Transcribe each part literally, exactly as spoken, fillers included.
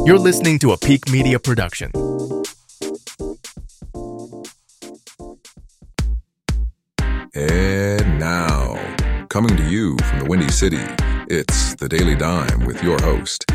You're listening to a Peak Media production. And now, coming to you from the Windy City, it's The Daily Dime with your host,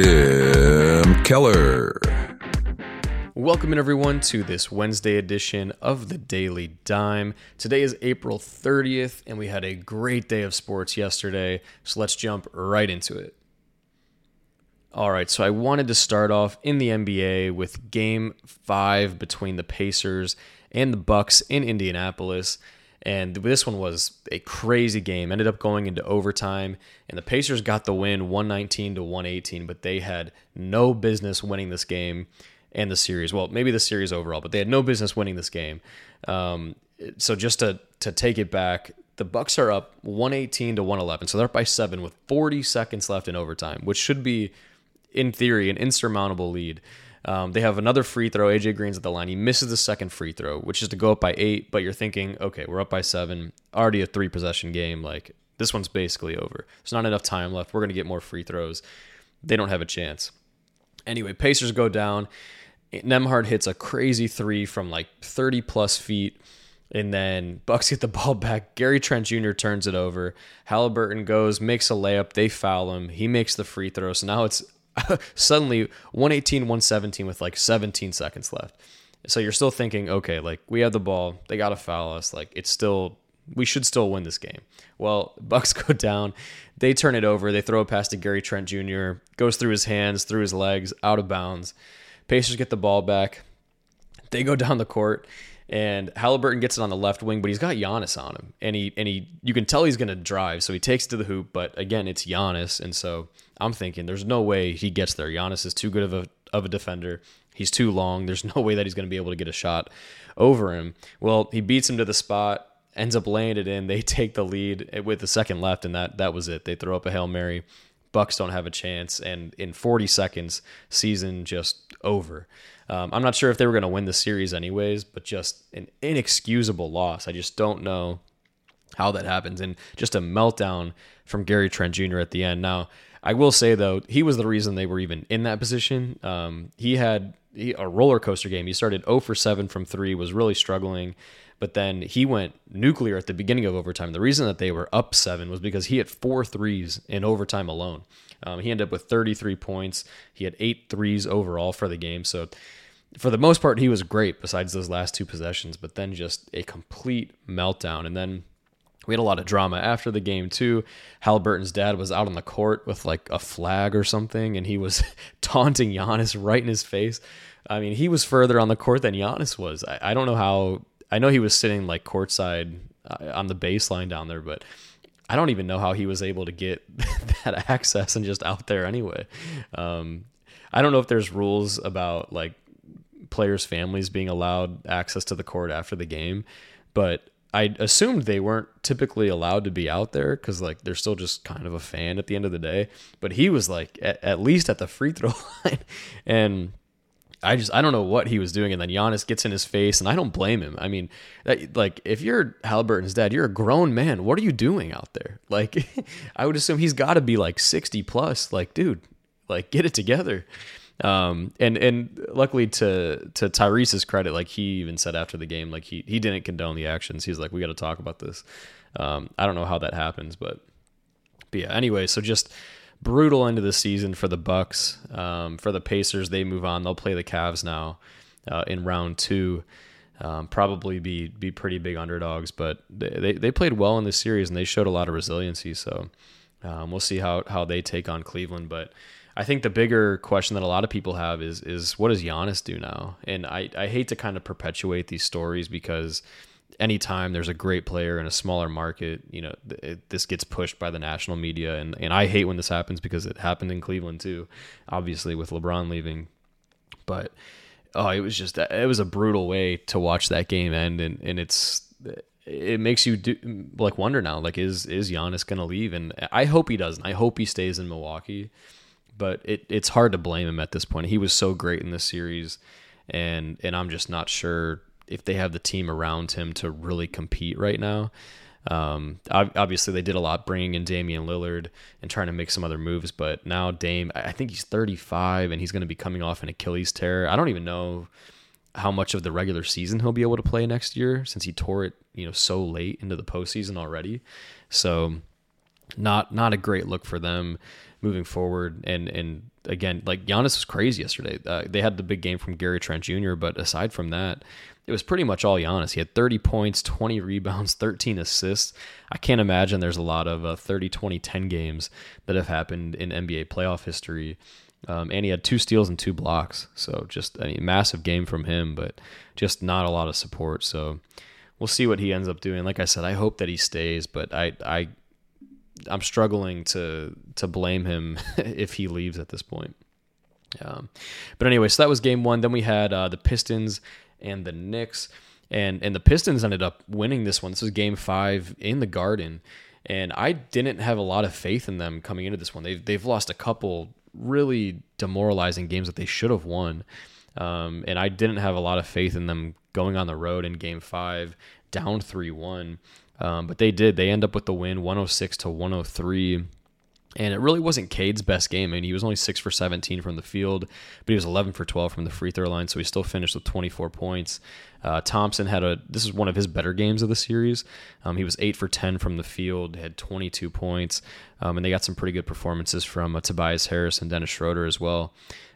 Tim Keller. Welcome in everyone to this Wednesday edition of The Daily Dime. Today is April thirtieth, and we had a great day of sports yesterday, so let's jump right into it. All right, so I wanted to start off in the N B A with Game five between the Pacers and the Bucks in Indianapolis. And this one was a crazy game. Ended up going into overtime, and the Pacers got the win one nineteen to one eighteen, but they had no business winning this game and the series. Well, maybe the series overall, but they had no business winning this game. Um, so just to to take it back, the Bucks are up one eighteen to one eleven, so they're up by seven with forty seconds left in overtime, which should be, in theory, an insurmountable lead. Um, they have another free throw. A J Green's at the line. He misses the second free throw, which is to go up by eight, but you're thinking, okay, we're up by seven, already a three-possession game. Like, this one's basically over. There's not enough time left. We're going to get more free throws. They don't have a chance. Anyway, Pacers go down. Nembhard hits a crazy three from like thirty-plus feet, and then Bucks get the ball back. Gary Trent Junior turns it over. Halliburton goes, makes a layup. They foul him. He makes the free throw. So now it's suddenly one eighteen, one seventeen with like seventeen seconds left. So you're still thinking, okay, like we have the ball. They got to foul us. Like it's still, we should still win this game. Well, Bucks go down. They turn it over. They throw a pass to Gary Trent Junior Goes through his hands, through his legs, out of bounds. Pacers get the ball back. They go down the court, and Halliburton gets it on the left wing, but he's got Giannis on him, and he and he you can tell he's going to drive, so he takes it to the hoop. But again, it's Giannis, and so I'm thinking there's no way he gets there. Giannis is too good of a of a defender. He's too long. There's no way that he's going to be able to get a shot over him. Well, he beats him to the spot, ends up laying it in. They take the lead with the second left, and that that was it. They throw up a Hail Mary. Bucks don't have a chance, and in forty seconds, season just over. Um, I'm not sure if they were going to win the series anyways, but just an inexcusable loss. I just don't know how that happens, and just a meltdown from Gary Trent Junior at the end. Now, I will say, though, he was the reason they were even in that position. Um, he had he, a roller coaster game. He started zero for seven from three, was really struggling, but then he went nuclear at the beginning of overtime. The reason that they were up seven was because he hit four threes in overtime alone. Um, he ended up with thirty-three points. He had eight threes overall for the game. So for the most part, he was great besides those last two possessions, but then just a complete meltdown. And then we had a lot of drama after the game too. Halliburton's dad was out on the court with like a flag or something, and he was taunting Giannis right in his face. I mean, he was further on the court than Giannis was. I, I don't know how. I know he was sitting like courtside uh, on the baseline down there, but I don't even know how he was able to get that access and just out there anyway. Um, I don't know if there's rules about like players' families being allowed access to the court after the game, but I assumed they weren't typically allowed to be out there because like they're still just kind of a fan at the end of the day. But he was like at, at least at the free throw line, and I just I don't know what he was doing. And then Giannis gets in his face, and I don't blame him. I mean, that, like if you're Halliburton's dad, you're a grown man. What are you doing out there? Like I would assume he's got to be like sixty plus. Like dude, like get it together. Um, and, and luckily to, to Tyrese's credit, like he even said after the game, like he, he didn't condone the actions. He's like, we got to talk about this. Um, I don't know how that happens, but, but yeah, anyway, so just brutal end of the season for the Bucks. Um, for the Pacers, they move on. They'll play the Cavs now, uh, in round two. Um, probably be, be pretty big underdogs, but they, they, they played well in this series and they showed a lot of resiliency. So, um, we'll see how, how they take on Cleveland, but I think the bigger question that a lot of people have is is what does Giannis do now? And I, I hate to kind of perpetuate these stories because anytime there's a great player in a smaller market, you know, it, this gets pushed by the national media. And, and I hate when this happens because it happened in Cleveland too, obviously with LeBron leaving. But oh, it was just, it was a brutal way to watch that game end. And, and it's, it makes you do, like wonder now, like is, is Giannis going to leave? And I hope he doesn't. I hope he stays in Milwaukee. But it, it's hard to blame him at this point. He was so great in this series, and and I'm just not sure if they have the team around him to really compete right now. Um, obviously, they did a lot bringing in Damian Lillard and trying to make some other moves, but now Dame, I think he's thirty-five and he's going to be coming off an Achilles tear. I don't even know how much of the regular season he'll be able to play next year since he tore it, you know, so late into the postseason already. So not not a great look for them moving forward. And and again, like Giannis was crazy yesterday. Uh, they had the big game from Gary Trent Junior, but aside from that, it was pretty much all Giannis. He had thirty points, twenty rebounds, thirteen assists. I can't imagine there's a lot of uh, thirty, twenty, ten games that have happened in N B A playoff history. Um, and he had two steals and two blocks. So just a I mean, massive game from him, but just not a lot of support. So we'll see what he ends up doing. Like I said, I hope that he stays, but I, I, I'm struggling to to blame him if he leaves at this point. Um, but anyway, so that was game one. Then we had uh, the Pistons and the Knicks, and and the Pistons ended up winning this one. This was game five in the Garden, and I didn't have a lot of faith in them coming into this one. They've they've lost a couple really demoralizing games that they should have won, um, and I didn't have a lot of faith in them going on the road in game five, down three one. Um, but they did. They end up with the win, one oh six to one oh three. And it really wasn't Cade's best game. I mean, he was only six for seventeen from the field, but he was eleven for twelve from the free throw line, so he still finished with twenty-four points. Uh, Thompson had a, this is one of his better games of the series. Um, he was eight for ten from the field, had twenty-two points, um, and they got some pretty good performances from uh, Tobias Harris and Dennis Schroeder as well.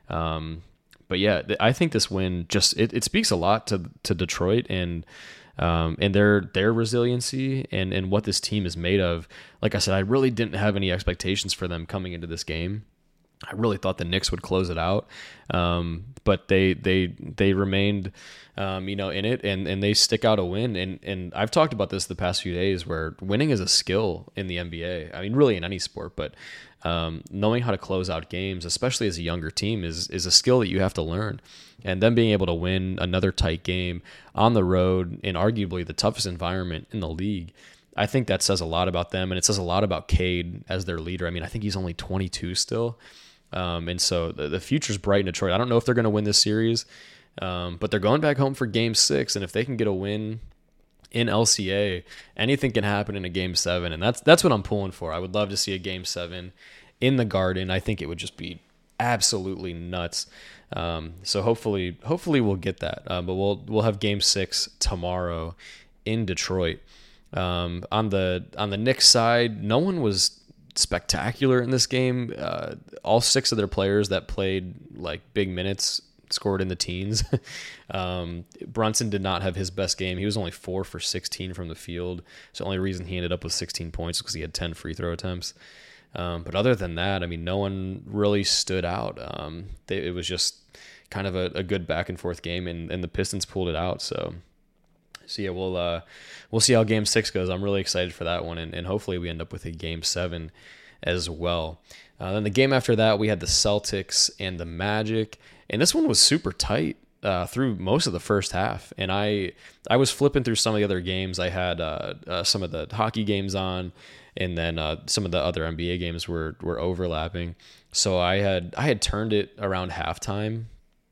Um, but yeah, I think this win just, it, it speaks a lot to to Detroit and Um, and their their resiliency and, and what this team is made of. Like I said, I really didn't have any expectations for them coming into this game. I really thought the Knicks would close it out, um, but they they they remained, um, you know, in it, and, and they stick out a win. And and I've talked about this the past few days, where winning is a skill in the N B A. I mean, really in any sport, but um, knowing how to close out games, especially as a younger team, is is a skill that you have to learn. And them being able to win another tight game on the road in arguably the toughest environment in the league, I think that says a lot about them, and it says a lot about Cade as their leader. I mean, I think he's only twenty-two still. Um, and so the, the future's bright in Detroit. I don't know if they're going to win this series, um, but they're going back home for game six. And if they can get a win in L C A, anything can happen in a game seven. And that's, that's what I'm pulling for. I would love to see a game seven in the Garden. I think it would just be absolutely nuts. Um, so hopefully, hopefully we'll get that. Uh, but we'll, we'll have game six tomorrow in Detroit. Um, on the, on the Knicks side, no one was spectacular in this game. Uh, all six of their players that played like big minutes scored in the teens. um, Brunson did not have his best game. He was only four for sixteen from the field. So the only reason he ended up with sixteen points was because he had ten free throw attempts. Um, but other than that, I mean, no one really stood out. Um, they, it was just kind of a, a good back and forth game, and, and the Pistons pulled it out. So, so yeah, we'll uh, we'll see how game six goes. I'm really excited for that one, and, and hopefully we end up with a game seven as well. Uh, then the game after that, we had the Celtics and the Magic, and this one was super tight uh, through most of the first half. And I I was flipping through some of the other games. I had uh, uh, some of the hockey games on, and then uh, some of the other N B A games were were overlapping. So I had I had turned it around halftime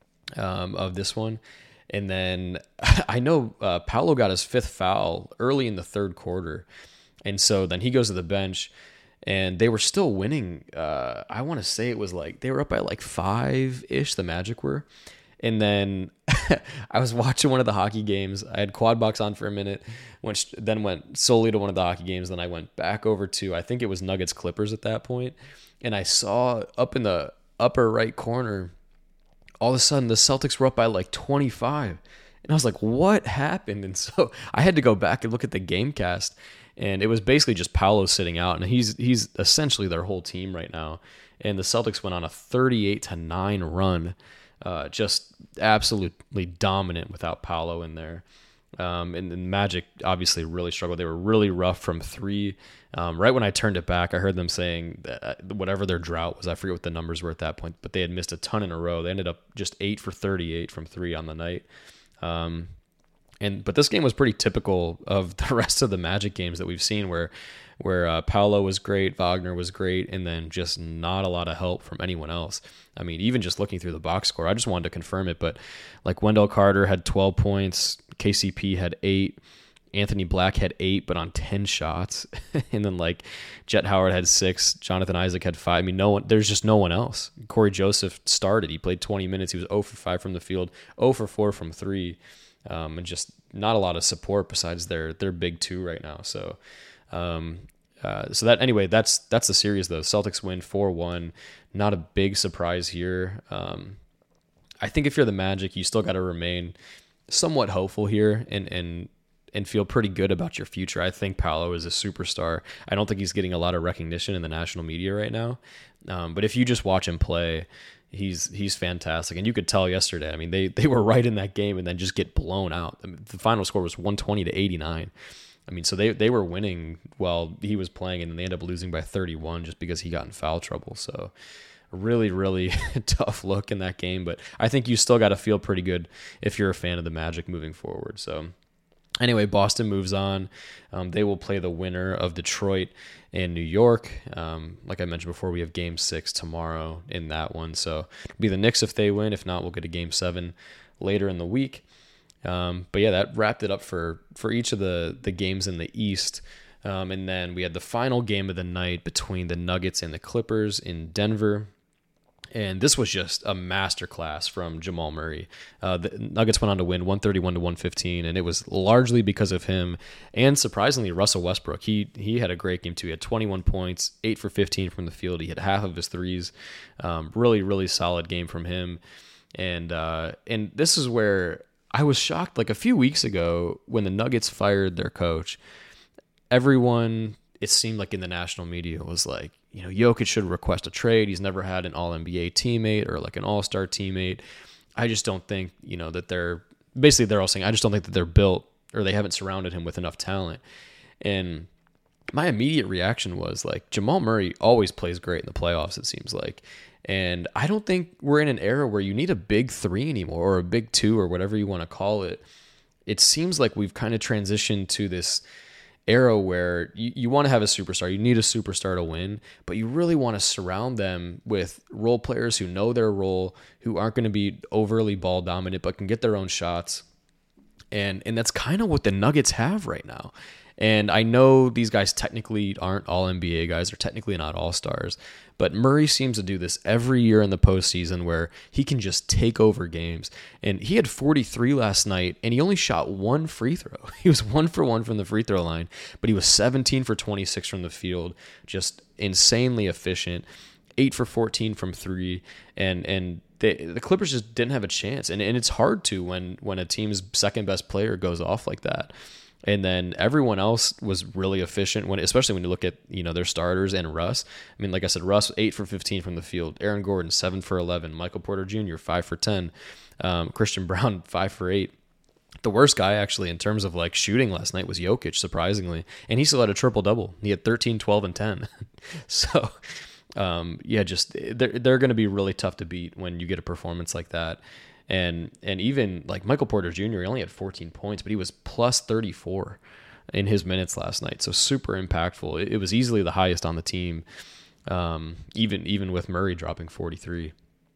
um, of this one. And then I know uh, Paolo got his fifth foul early in the third quarter. And so then he goes to the bench, and they were still winning. Uh, I want to say it was like they were up by like five-ish, the Magic were. And then I was watching one of the hockey games. I had Quad Box on for a minute, went, then went solely to one of the hockey games. Then I went back over to, I think it was Nuggets Clippers at that point. And I saw up in the upper right corner, all of a sudden the Celtics were up by like twenty-five. And I was like, what happened? And so I had to go back and look at the game cast, and it was basically just Paolo sitting out, and he's he's essentially their whole team right now. And the Celtics went on a thirty-eight to nine run, uh, just absolutely dominant without Paolo in there. Um, and the Magic obviously really struggled. They were really rough from three. Um, right when I turned it back, I heard them saying that whatever their drought was, I forget what the numbers were at that point, but they had missed a ton in a row. They ended up just eight for thirty-eight from three on the night. Um, and but this game was pretty typical of the rest of the Magic games that we've seen, where where uh, Paolo was great, Wagner was great, and then just not a lot of help from anyone else. I mean, even just looking through the box score, I just wanted to confirm it, but like Wendell Carter had twelve points, K C P had eight, Anthony Black had eight, but on ten shots. And then like Jet Howard had six. Jonathan Isaac had five. I mean, no one, there's just no one else. Corey Joseph started. He played twenty minutes. He was zero for five from the field, zero for four from three. Um, and just not a lot of support besides their, their big two right now. So, um, uh, so that, anyway, that's, that's the series though. Celtics win four one, not a big surprise here. Um, I think if you're the Magic, you still got to remain somewhat hopeful here and, and, and feel pretty good about your future. I think Paolo is a superstar. I don't think he's getting a lot of recognition in the national media right now. Um, but if you just watch him play, he's he's fantastic. And you could tell yesterday, I mean, they, they were right in that game and then just get blown out. I mean, the final score was one twenty to eighty-nine. I mean, so they, they were winning while he was playing, and they ended up losing by thirty-one just because he got in foul trouble. So really, really tough look in that game. But I think you still got to feel pretty good if you're a fan of the Magic moving forward. So anyway, Boston moves on. Um, they will play the winner of Detroit and New York. Um, like I mentioned before, we have game six tomorrow in that one. So it'll be the Knicks if they win. If not, we'll get a game seven later in the week. Um, but yeah, that wrapped it up for, for each of the, the games in the East. Um, and then we had the final game of the night between the Nuggets and the Clippers in Denver. And this was just a masterclass from Jamal Murray. Uh, the Nuggets went on to win one thirty-one to one fifteen, and it was largely because of him. And surprisingly, Russell Westbrook. He he had a great game too. He had twenty-one points, eight for fifteen from the field. He hit half of his threes. Um, really, really solid game from him. And uh, and this is where I was shocked. Like a few weeks ago, when the Nuggets fired their coach, everyone, it seemed like in the national media, was like, you know, Jokic should request a trade. He's never had an all N B A teammate or like an all-star teammate. I just don't think, you know, that they're, basically they're all saying, I just don't think that they're built or they haven't surrounded him with enough talent. And my immediate reaction was like, Jamal Murray always plays great in the playoffs, it seems like. And I don't think we're in an era where you need a big three anymore, or a big two, or whatever you want to call it. It seems like we've kind of transitioned to this era where you, you want to have a superstar. You need a superstar to win, but you really want to surround them with role players who know their role, who aren't going to be overly ball dominant, but can get their own shots. And and that's kind of what the Nuggets have right now. And I know these guys technically aren't all N B A guys, or technically not all-stars, but Murray seems to do this every year in the postseason where he can just take over games. And he had forty-three last night, and he only shot one free throw. He was one for one from the free throw line, but he was seventeen for twenty-six from the field, just insanely efficient, eight for fourteen from three, and and they, the Clippers just didn't have a chance. And, and it's hard to when, when a team's second-best player goes off like that. And then everyone else was really efficient, when, especially when you look at, you know, their starters and Russ. I mean, like I said, Russ, eight for fifteen from the field. Aaron Gordon, seven for eleven. Michael Porter Junior, five for ten. Um, Christian Brown, five for eight. The worst guy, actually, in terms of like shooting last night was Jokic, surprisingly. And he still had a triple-double. He had thirteen, twelve, and ten. So, um, yeah, just they're, they're going to be really tough to beat when you get a performance like that. And and even like Michael Porter Junior, he only had fourteen points, but he was plus thirty-four in his minutes last night. So super impactful. It, it was easily the highest on the team, um, even even with Murray dropping forty-three.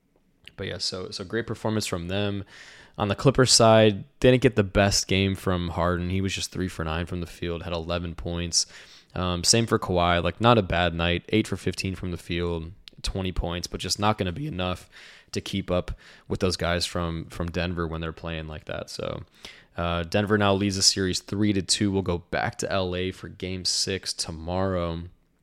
But yeah, so so great performance from them. On the Clippers side, didn't get the best game from Harden. He was just three for nine from the field, had eleven points. Um, same for Kawhi, like not a bad night, eight for fifteen from the field, twenty points, but just not going to be enough to keep up with those guys from from Denver when they're playing like that. So uh, Denver now leads the series three to two. We'll go back to L A for Game Six tomorrow,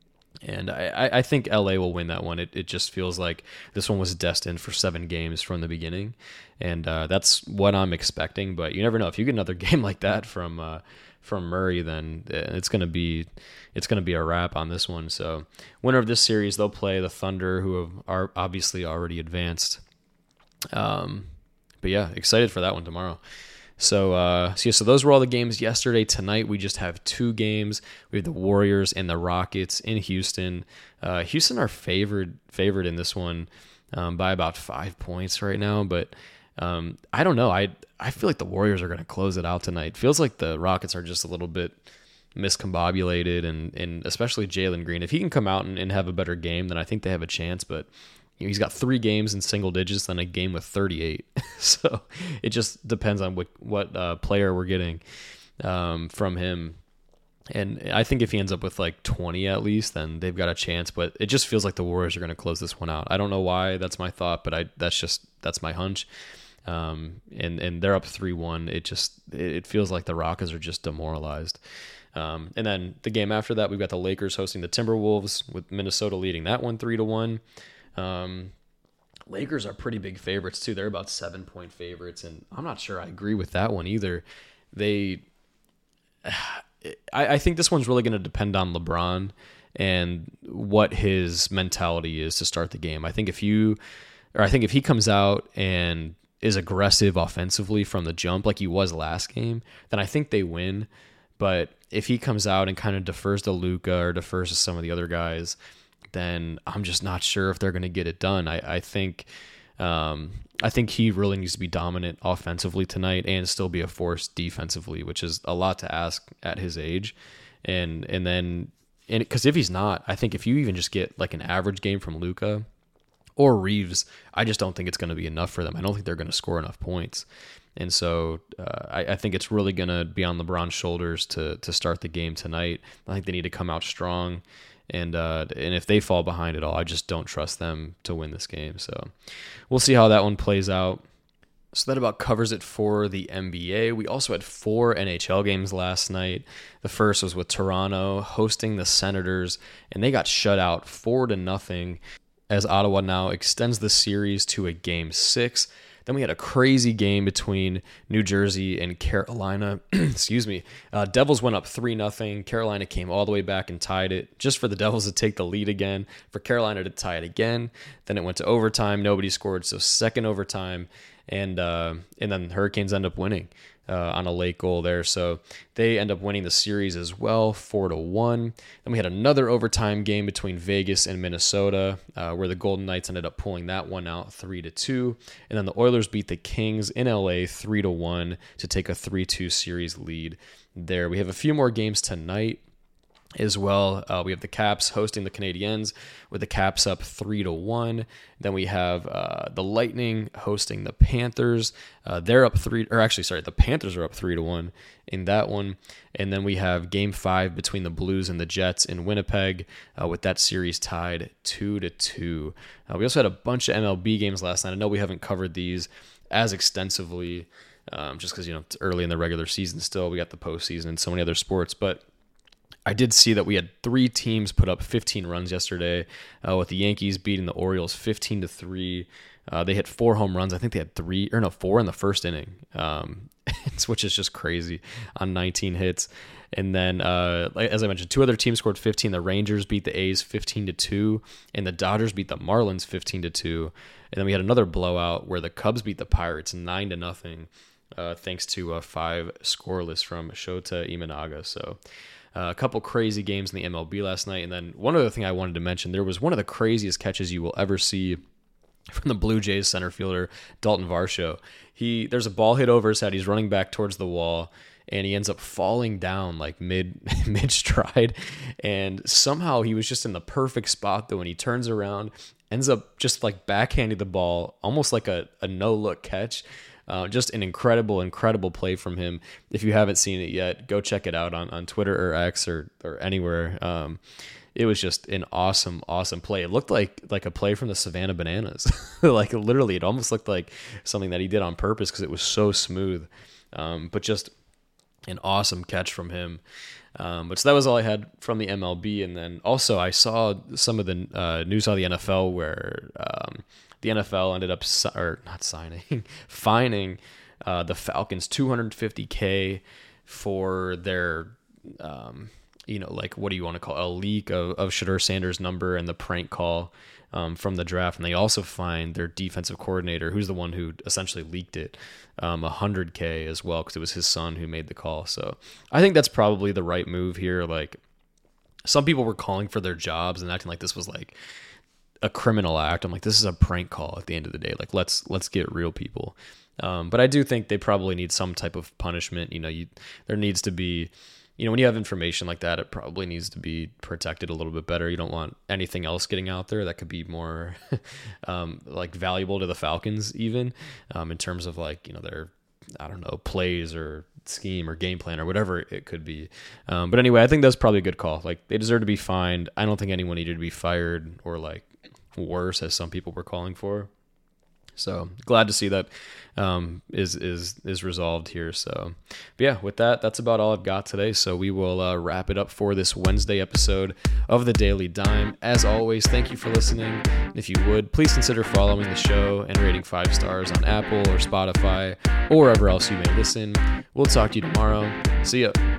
and I, I think L A will win that one. It it just feels like this one was destined for seven games from the beginning, and uh, that's what I'm expecting. But you never know. If you get another game like that from uh, from Murray, then it's gonna be it's gonna be a wrap on this one. So winner of this series, they'll play the Thunder, who have, are obviously already advanced. Um, but yeah, excited for that one tomorrow. So, uh, so yeah, so those were all the games yesterday. Tonight we just have two games. We have the Warriors and the Rockets in Houston. Uh, Houston are favored favored in this one um, by about five points right now, but um, I don't know. I I feel like the Warriors are going to close it out tonight. Feels like the Rockets are just a little bit miscombobulated, and and especially Jalen Green. If he can come out and, and have a better game, then I think they have a chance. But you know, he's got three games in single digits, then a game with thirty-eight. So it just depends on what what uh, player we're getting. um, from him. And I think if he ends up with like twenty at least, then they've got a chance. But it just feels like the Warriors are going to close this one out. I don't know why that's my thought, but I that's just that's my hunch. Um, and and they're up three one. It just it feels like the Rockets are just demoralized. Um, and then the game after that, we've got the Lakers hosting the Timberwolves, with Minnesota leading that one three to one. Um, Lakers are pretty big favorites too. They're about seven point favorites, and I'm not sure I agree with that one either. They. I, I think this one's really going to depend on LeBron and what his mentality is to start the game. I think if you, or I think if he comes out and is aggressive offensively from the jump like he was last game, then I think they win. But if he comes out and kind of defers to Luka or defers to some of the other guys, then I'm just not sure if they're going to get it done. I, I think. Um, I think he really needs to be dominant offensively tonight and still be a force defensively, which is a lot to ask at his age. And and then, and because if he's not, I think if you even just get like an average game from Luka or Reeves, I just don't think it's going to be enough for them. I don't think they're going to score enough points. And so uh, I, I think it's really going to be on LeBron's shoulders to to start the game tonight. I think they need to come out strong. And uh, and if they fall behind at all, I just don't trust them to win this game. So we'll see how that one plays out. So that about covers it for the N B A. We also had four N H L games last night. The first was with Toronto hosting the Senators, and they got shut out four to nothing as Ottawa now extends the series to a game six. Then we had a crazy game between New Jersey and Carolina. Excuse me. Uh, Devils went up three nothing. Carolina came all the way back and tied it just for the Devils to take the lead again, for Carolina to tie it again. Then it went to overtime. Nobody scored, so second overtime. And uh, and then Hurricanes end up winning uh, on a late goal there. So they end up winning the series as well, four to one. Then we had another overtime game between Vegas and Minnesota, uh, where the Golden Knights ended up pulling that one out three to two. And then the Oilers beat the Kings in L A three to one to take a three two series lead there. We have a few more games tonight as well. Uh, we have the Caps hosting the Canadiens with the Caps up three to one. Then we have uh, the Lightning hosting the Panthers. Uh, they're up three, or actually, sorry, the Panthers are up three to one in that one. And then we have Game Five between the Blues and the Jets in Winnipeg, uh, with that series tied two to two. Uh, we also had a bunch of M L B games last night. I know we haven't covered these as extensively, um, just because you know it's early in the regular season. Still, we got the postseason and so many other sports, but I did see that we had three teams put up fifteen runs yesterday, uh, with the Yankees beating the Orioles fifteen to three. Uh, they hit four home runs. I think they had three, or no, four in the first inning, um, which is just crazy on nineteen hits. And then, uh, as I mentioned, two other teams scored fifteen. The Rangers beat the A's fifteen to two, and the Dodgers beat the Marlins fifteen to two. And then we had another blowout where the Cubs beat the Pirates nine to nothing, uh, thanks to uh, five scoreless from Shota Imanaga. So. Uh, a couple crazy games in the M L B last night. And then one other thing I wanted to mention, there was one of the craziest catches you will ever see from the Blue Jays center fielder, Dalton Varsho. He, there's a ball hit over his head. He's running back towards the wall, and he ends up falling down like mid, mid-stride. And somehow he was just in the perfect spot, though, when he turns around, ends up just like backhanding the ball, almost like a, a no-look catch. Uh, just an incredible, incredible play from him. If you haven't seen it yet, go check it out on, on Twitter or X or, or anywhere. Um, it was just an awesome, awesome play. It looked like like a play from the Savannah Bananas. Like literally, it almost looked like something that he did on purpose because it was so smooth. Um, but just an awesome catch from him. Um, but so that was all I had from the M L B. And then also I saw some of the uh, news on the N F L where um, the N F L ended up, si- or not signing, fining uh, the Falcons two hundred fifty thousand for their, um, you know, like, what do you want to call it? A leak of, of Shedeur Sanders' number and the prank call um, from the draft. And they also fined their defensive coordinator, who's the one who essentially leaked it, um, one hundred thousand as well, because it was his son who made the call. So I think that's probably the right move here. Like, some people were calling for their jobs and acting like this was like a criminal act. I'm like, this is a prank call at the end of the day. Like, let's let's get real, people. Um, but I do think they probably need some type of punishment. You know, you there needs to be, you know, when you have information like that, it probably needs to be protected a little bit better. You don't want anything else getting out there that could be more um, like valuable to the Falcons, even um, in terms of like, you know, their I don't know, plays or scheme or game plan or whatever it could be. Um, but anyway, I think that's probably a good call. Like, they deserve to be fined. I don't think anyone needed to be fired or like worse, as some people were calling for. So glad to see that um, is is is resolved here. So, but yeah, with that, that's about all I've got today. So we will uh, wrap it up for this Wednesday episode of the Daily Dime. As always, thank you for listening. If you would, please consider following the show and rating five stars on Apple or Spotify or wherever else you may listen. We'll talk to you tomorrow. See ya.